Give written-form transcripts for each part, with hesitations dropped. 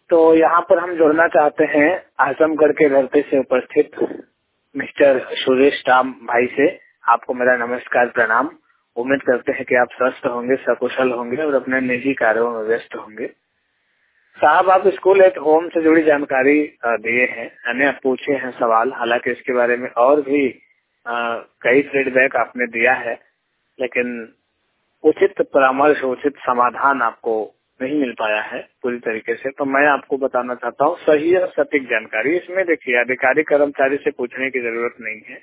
तो यहाँ पर हम जुड़ना चाहते हैं आजमगढ़ के धरती से उपस्थित मिस्टर सुरेश राम भाई से। आपको मेरा नमस्कार, प्रणाम। उम्मीद करते हैं कि आप स्वस्थ होंगे, सकुशल होंगे और अपने निजी कार्यों में व्यस्त होंगे। साहब, आप स्कूल एट होम से जुड़ी जानकारी दिए हैं, यानी आप पूछे हैं सवाल। हालांकि इसके बारे में और भी कई फीडबैक आपने दिया है, लेकिन उचित परामर्श, उचित समाधान आपको नहीं मिल पाया है पूरी तरीके से। तो मैं आपको बताना चाहता हूँ सही और सटीक जानकारी। इसमें देखिए, अधिकारी कर्मचारी से पूछने की जरूरत नहीं है।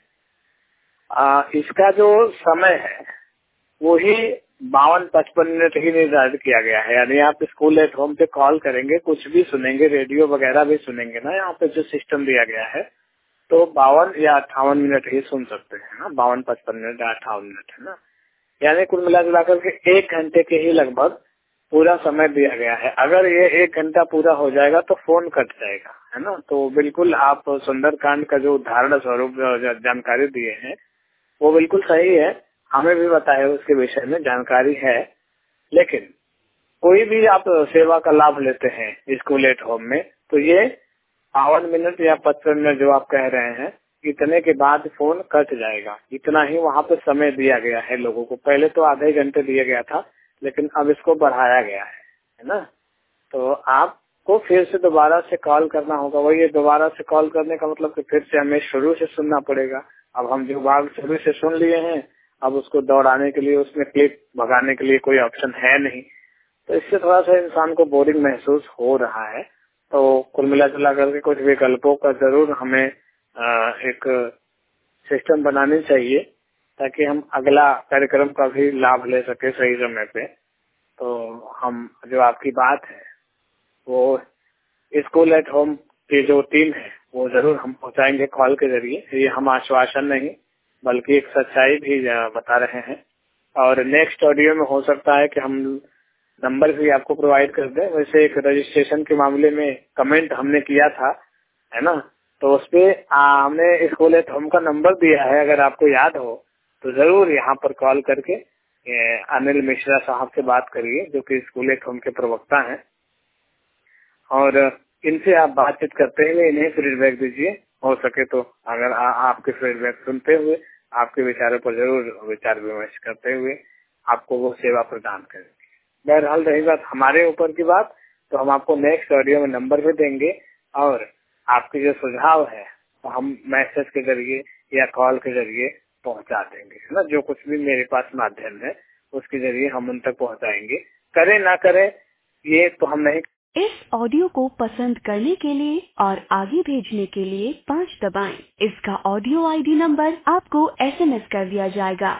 इसका जो समय है वो ही 52-55 मिनट ही निर्धारित किया गया है। यानी आप स्कूल एट होम पे कॉल करेंगे, कुछ भी सुनेंगे, रेडियो वगैरह भी सुनेंगे ना, यहाँ पे जो सिस्टम दिया गया है, तो 52 या 58 मिनट ही सुन सकते हैं ना। 52-55 मिनट या 58 मिनट है ना, यानी कुल मिला जुलाकर के 1 घंटे के ही लगभग पूरा समय दिया गया है। अगर ये 1 घंटा पूरा हो जाएगा तो फोन कट जाएगा, है ना। तो बिल्कुल आप सुंदरकांड का जो उदाहरण स्वरूप जानकारी दिए हैं वो बिल्कुल सही है। हमें भी पता है, उसके विषय में जानकारी है। लेकिन कोई भी आप सेवा का लाभ लेते हैं स्कूल एट होम में, तो ये 52 मिनट या 55 मिनट जो आप कह रहे हैं, इतने के बाद फोन कट जाएगा। इतना ही वहाँ पे समय दिया गया है लोगों को। पहले तो आधे घंटे दिया गया था, लेकिन अब इसको बढ़ाया गया है ना। तो आपको फिर से दोबारा से कॉल करना होगा। वही दोबारा से कॉल करने का मतलब कि फिर से हमें शुरू से सुनना पड़ेगा। अब हम जो भाग शुरू से सुन लिए हैं, अब उसको दौड़ाने के लिए, उसमें क्लिक भगाने के लिए कोई ऑप्शन है नहीं। तो इससे थोड़ा सा इंसान को बोरिंग महसूस हो रहा है। तो कुल मिला जुला करके कुछ विकल्पों का जरूर हमें एक सिस्टम बनानी चाहिए, ताकि हम अगला कार्यक्रम का भी लाभ ले सके सही समय पे। तो हम जो आपकी बात है वो स्कूल एट होम की जो टीम है वो जरूर हम पहुंचाएंगे कॉल के जरिए। ये हम आश्वासन नहीं बल्कि एक सच्चाई भी बता रहे हैं। और नेक्स्ट ऑडियो में हो सकता है कि हम नंबर भी आपको प्रोवाइड कर दें। वैसे एक रजिस्ट्रेशन के मामले में कमेंट हमने किया था, है ना, तो उसपे हमने स्कूल एट होम का नंबर दिया है। अगर आपको याद हो तो जरूर यहाँ पर कॉल करके अनिल मिश्रा साहब से बात करिए, जो कि स्कूल एट होम के प्रवक्ता हैं, और इनसे आप बातचीत करते हुए इन्हें फीडबैक दीजिए। हो सके तो अगर आपके फीडबैक सुनते हुए आपके विचारों पर जरूर विचार विमर्श करते हुए आपको वो सेवा प्रदान करेंगे। बहरहाल रही बात हमारे ऊपर की बात, तो हम आपको नेक्स्ट ऑडियो में नंबर भी देंगे, और आपके जो सुझाव है तो हम मैसेज के जरिए या कॉल के जरिए पहुंचा देंगे, है ना। जो कुछ भी मेरे पास माध्यम है उसके जरिए हम उन तक पहुंचाएंगे। करें ना करें ये तो हम नहीं। इस ऑडियो को पसंद करने के लिए और आगे भेजने के लिए 5 दबाएं। इसका ऑडियो आईडी नंबर आपको SMS कर दिया जाएगा।